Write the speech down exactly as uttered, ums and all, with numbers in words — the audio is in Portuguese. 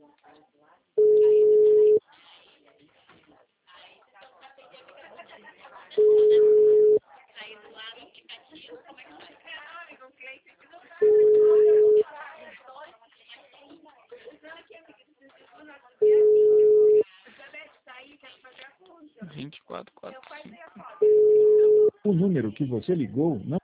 vinte e quatro, quatro, cinco. O número que você ligou não